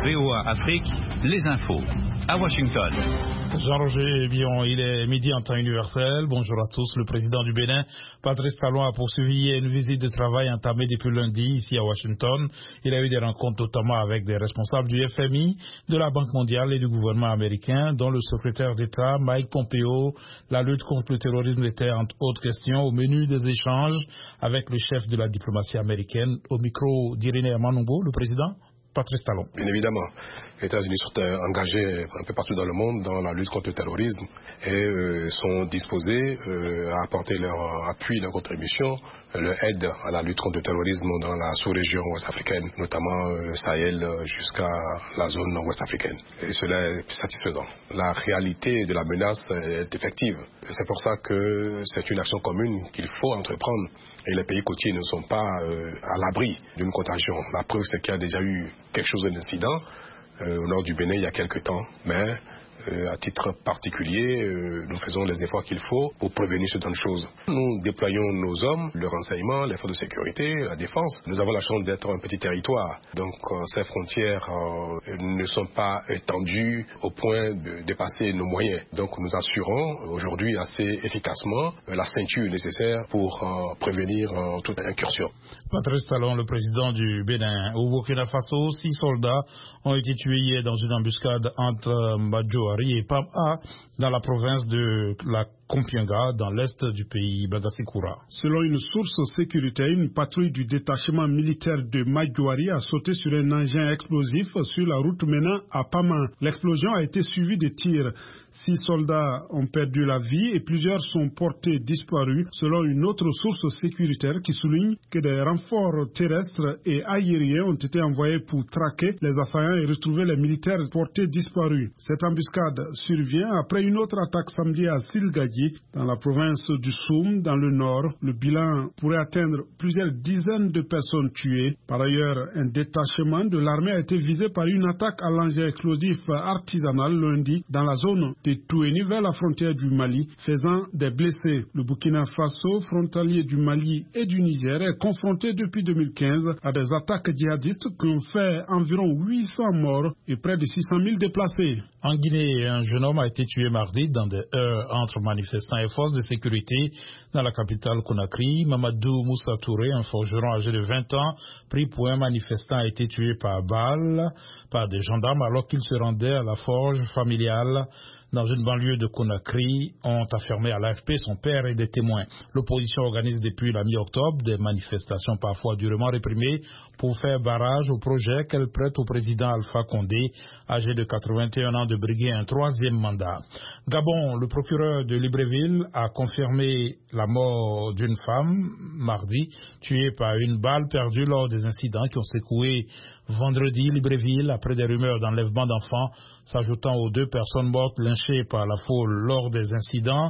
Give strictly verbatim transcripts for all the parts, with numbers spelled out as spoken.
V O A Afrique, les infos. À Washington. Jean-Roger Bion, il est midi en temps universel. Bonjour à tous. Le président du Bénin, Patrice Talon, a poursuivi une visite de travail entamée depuis lundi ici à Washington. Il a eu des rencontres notamment avec des responsables du F M I, de la Banque mondiale et du gouvernement américain, dont le secrétaire d'État Mike Pompeo. La lutte contre le terrorisme était entre autres questions au menu des échanges avec le chef de la diplomatie américaine. Au micro d'Irénée Manumbo, le président Patrice Talon. Bien évidemment, les États-Unis sont engagés un peu partout dans le monde dans la lutte contre le terrorisme et euh, sont disposés euh, à apporter leur appui, leur contribution, leur aide à la lutte contre le terrorisme dans la sous-région ouest-africaine, notamment euh, le Sahel jusqu'à la zone ouest-africaine. Et cela est satisfaisant. La réalité de la menace est effective. C'est pour ça que c'est une action commune qu'il faut entreprendre. Et les pays côtiers ne sont pas euh, à l'abri d'une contagion. La preuve, c'est qu'il y a déjà eu quelque chose d'incident euh, au nord du Bénin il y a quelque temps. Mais euh, à titre particulier, euh, nous faisons les efforts qu'il faut pour prévenir ce genre de choses. Nous déployons nos hommes, le renseignement, les forces de sécurité, la défense. Nous avons la chance d'être un petit territoire. Donc euh, ces frontières euh, ne sont pas étendues au point de dépasser nos moyens. Donc nous assurons aujourd'hui assez efficacement euh, la ceinture nécessaire pour euh, prévenir euh, toute incursion. Patrice Talon, le président du Bénin. Au Burkina Faso, six soldats ont été tués hier dans une embuscade entre Mbadjoari et Pam-A dans la province de la Kompienga, dans l'est du pays, Bagassi-Koura. Selon une source sécuritaire, une patrouille du détachement militaire de Mbadjoari a sauté sur un engin explosif sur la route menant à Pama. L'explosion a été suivie de tirs. Six soldats ont perdu la vie et plusieurs sont portés disparus, selon une autre source sécuritaire qui souligne que des renforts terrestres et aériens ont été envoyés pour traquer les assaillants et retrouver les militaires portés disparus. Cette embuscade survient après une autre attaque samedi à Silgadi, dans la province du Soum, dans le nord. Le bilan pourrait atteindre plusieurs dizaines de personnes tuées. Par ailleurs, un détachement de l'armée a été visé par une attaque à l'engin explosif artisanal lundi dans la zone de Touéni vers la frontière du Mali, faisant des blessés. Le Burkina Faso, frontalier du Mali et du Niger, est confronté depuis deux mille quinze à des attaques djihadistes qui ont fait environ huit cents morts et près de six cent mille déplacés. En Guinée, un jeune homme a été tué mardi dans des heurts entre manifestants et forces de sécurité dans la capitale Conakry. Mamadou Moussa Touré, un forgeron âgé de vingt ans, pris pour un manifestant, a été tué par balle par des gendarmes alors qu'il se rendait à la forge familiale dans une banlieue de Conakry, ont affirmé à l'A F P son père et des témoins. L'opposition organise depuis la mi-octobre des manifestations parfois durement réprimées pour faire barrage au projet qu'elle prête au président Alpha Condé, âgé de quatre-vingt-un ans, de briguer un troisième mandat. Gabon, le procureur de Libreville a confirmé la mort d'une femme mardi, tuée par une balle perdue lors des incidents qui ont secoué vendredi Libreville après des rumeurs d'enlèvement d'enfants s'ajoutant aux deux personnes mortes lynchées par la foule lors des incidents.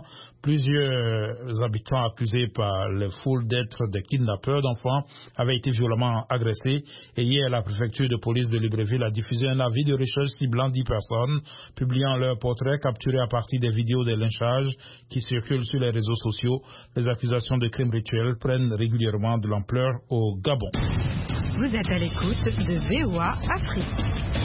Plusieurs habitants accusés par les foules d'être des kidnappeurs d'enfants avaient été violemment agressés. Et hier, la préfecture de police de Libreville a diffusé un avis de recherche ciblant dix personnes, publiant leurs portraits capturés à partir des vidéos des lynchages qui circulent sur les réseaux sociaux. Les accusations de crimes rituels prennent régulièrement de l'ampleur au Gabon. Vous êtes à l'écoute de V O A Afrique.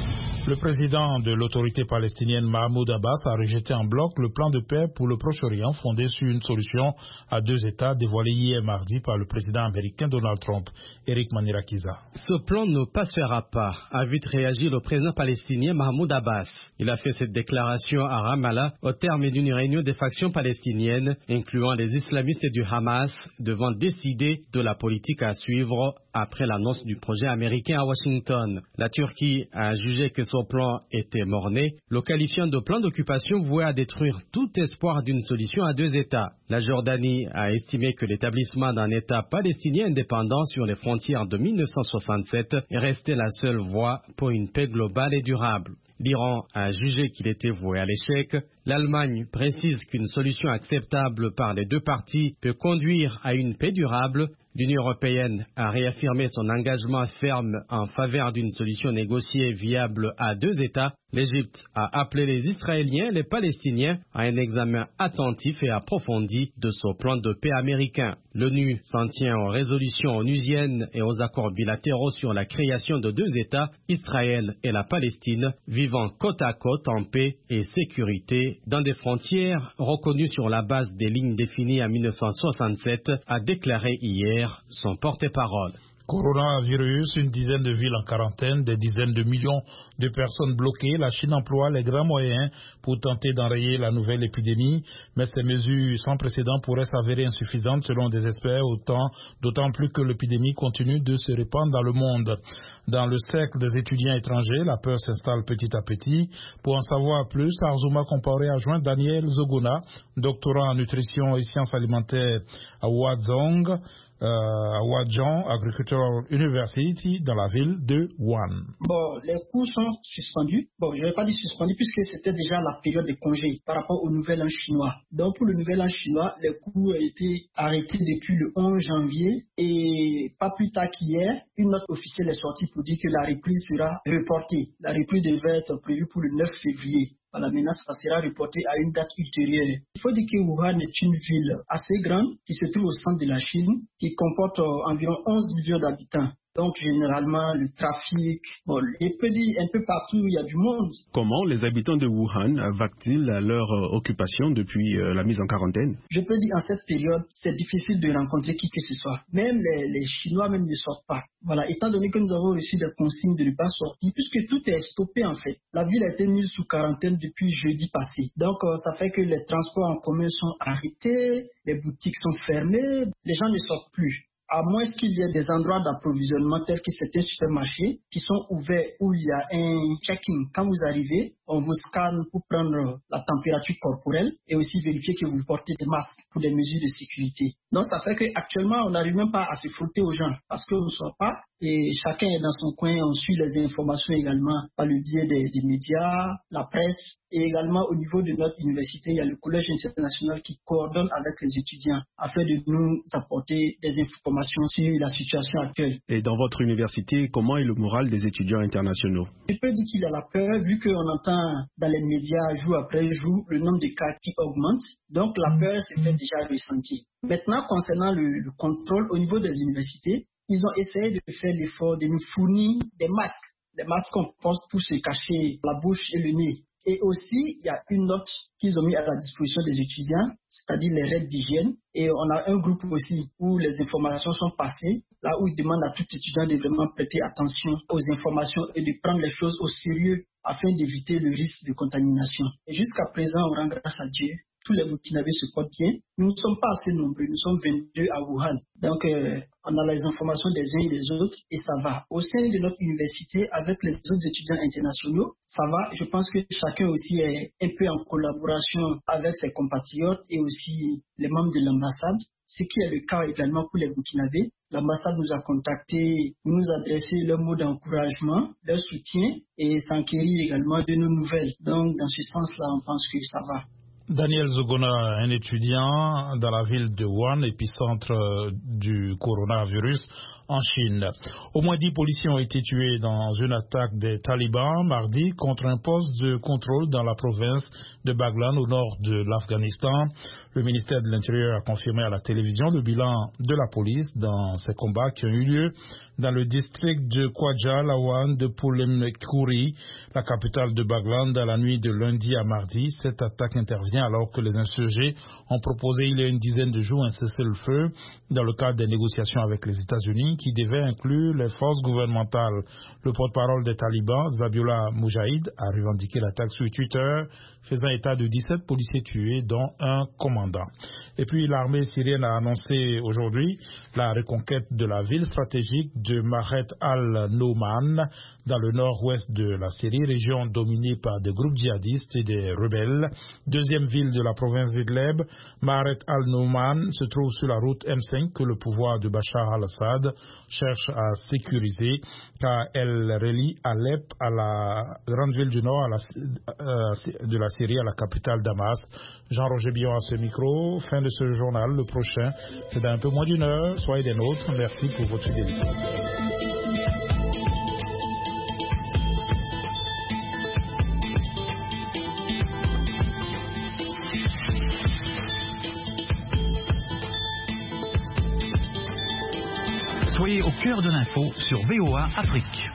Le président de l'autorité palestinienne Mahmoud Abbas a rejeté en bloc le plan de paix pour le Proche-Orient fondé sur une solution à deux États dévoilé hier mardi par le président américain Donald Trump. Eric Manirakiza. Ce plan ne passera pas, a vite réagi le président palestinien Mahmoud Abbas. Il a fait cette déclaration à Ramallah au terme d'une réunion des factions palestiniennes, incluant les islamistes du Hamas, devant décider de la politique à suivre après l'annonce du projet américain à Washington. La Turquie a jugé que son plan était mort-né, le qualifiant de plan d'occupation voué à détruire tout espoir d'une solution à deux États. La Jordanie a estimé que l'établissement d'un État palestinien indépendant sur les frontières de mille neuf cent soixante-sept est resté la seule voie pour une paix globale et durable. L'Iran a jugé qu'il était voué à l'échec. L'Allemagne précise qu'une solution acceptable par les deux parties peut conduire à une paix durable. L'Union européenne a réaffirmé son engagement ferme en faveur d'une solution négociée viable à deux États. L'Égypte a appelé les Israéliens et les Palestiniens à un examen attentif et approfondi de ce plan de paix américain. L'ONU s'en tient aux résolutions onusiennes et aux accords bilatéraux sur la création de deux États, Israël et la Palestine, vivant côte à côte en paix et sécurité dans des frontières reconnues sur la base des lignes définies en mille neuf cent soixante-sept, a déclaré hier son porte-parole. Coronavirus, une dizaine de villes en quarantaine, des dizaines de millions de personnes bloquées. La Chine emploie les grands moyens pour tenter d'enrayer la nouvelle épidémie, mais ces mesures sans précédent pourraient s'avérer insuffisantes selon des experts, autant, d'autant plus que l'épidémie continue de se répandre dans le monde. Dans le cercle des étudiants étrangers, la peur s'installe petit à petit. Pour en savoir plus, Arzuma Comparé a joint Daniel Zogona, doctorant en nutrition et sciences alimentaires à Huazhong, Euh, à Huazhong Agricultural University dans la ville de Wuhan. Bon, les cours sont suspendus. Bon, je ne vais pas dire suspendus puisque c'était déjà la période des congés par rapport au nouvel an chinois. Donc pour le nouvel an chinois, les cours ont été arrêtés depuis le onze janvier et pas plus tard qu'hier, une note officielle est sortie pour dire que la reprise sera reportée. La reprise devait être prévue pour le neuf février. La menace sera reportée à une date ultérieure. Il faut dire que Wuhan est une ville assez grande qui se trouve au centre de la Chine, qui comporte environ onze millions d'habitants. Donc, généralement, le trafic, bon, je peux dire un peu partout où il y a du monde. Comment les habitants de Wuhan vaquent-ils à leur occupation depuis euh, la mise en quarantaine? Je peux dire, en cette période, c'est difficile de rencontrer qui que ce soit. Même les, les Chinois même ne sortent pas. Voilà, étant donné que nous avons reçu des consignes de ne pas sortir, puisque tout est stoppé en fait. La ville a été mise sous quarantaine depuis jeudi passé. Donc, euh, ça fait que les transports en commun sont arrêtés, les boutiques sont fermées, les gens ne sortent plus. À moins qu'il y ait des endroits d'approvisionnement tels que certains supermarchés qui sont ouverts où il y a un check-in. Quand vous arrivez, on vous scanne pour prendre la température corporelle et aussi vérifier que vous portez des masques pour des mesures de sécurité. Donc ça fait qu'actuellement, on n'arrive même pas à se frotter aux gens parce qu'on ne sort pas et chacun est dans son coin. On suit les informations également par le biais des, des médias, la presse et également au niveau de notre université, il y a le collège international qui coordonne avec les étudiants afin de nous apporter des informations sur la situation actuelle. Et dans votre université, comment est le moral des étudiants internationaux? Je peux dire qu'il y a la peur vu qu'on entend dans les médias jour après jour le nombre de cas qui augmente. Donc la peur se fait déjà ressentir. Maintenant, concernant le, le contrôle au niveau des universités, ils ont essayé de faire l'effort de nous fournir des masques, des masques qu'on porte pour se cacher la bouche et le nez. Et aussi, il y a une note qu'ils ont mis à la disposition des étudiants, c'est-à-dire les règles d'hygiène. Et on a un groupe aussi où les informations sont passées, là où ils demandent à tout étudiant de vraiment prêter attention aux informations et de prendre les choses au sérieux afin d'éviter le risque de contamination. Et jusqu'à présent, on rend grâce à Dieu. Tous les Burkinabés se portent bien. Nous ne sommes pas assez nombreux, nous sommes vingt-deux à Wuhan. Donc, euh, on a les informations des uns et des autres et ça va. Au sein de notre université, avec les autres étudiants internationaux, ça va. Je pense que chacun aussi est un peu en collaboration avec ses compatriotes et aussi les membres de l'ambassade. Ce qui est le cas également pour les Burkinabés. L'ambassade nous a contactés pour nous adresser leurs mots d'encouragement, leur soutien et s'enquérir également de nos nouvelles. Donc, dans ce sens-là, on pense que ça va. Daniel Zogona, un étudiant dans la ville de Wuhan, épicentre du coronavirus en Chine. Au moins dix policiers ont été tués dans une attaque des talibans mardi contre un poste de contrôle dans la province de Baghlan au nord de l'Afghanistan. Le ministère de l'Intérieur a confirmé à la télévision le bilan de la police dans ces combats qui ont eu lieu dans le district de Khwaja Lawan de Poulemkouri, la capitale de Baghlan, dans la nuit de lundi à mardi. Cette attaque intervient alors que les insurgés ont proposé il y a une dizaine de jours un cessez-le-feu dans le cadre des négociations avec les États-Unis qui devaient inclure les forces gouvernementales. Le porte-parole des talibans, Zabihullah Mujahid, a revendiqué l'attaque sur Twitter, faisant état de dix-sept policiers tués, dont un commandant. Et puis l'armée syrienne a annoncé aujourd'hui la reconquête de la ville stratégique de Maret al-Nouman dans le nord-ouest de la Syrie, région dominée par des groupes djihadistes et des rebelles. Deuxième ville de la province d'Idleb, Maaret al-Nouman se trouve sur la route M cinq que le pouvoir de Bachar al-Assad cherche à sécuriser car elle relie Alep à la grande ville du nord à la, euh, de la Syrie, à la capitale Damas. Jean-Roger Billon à ce micro. Fin de ce journal. Le prochain, c'est dans un peu moins d'une heure. Soyez des nôtres. Merci pour votre fidélité. Soyez au cœur de l'info sur V O A Afrique.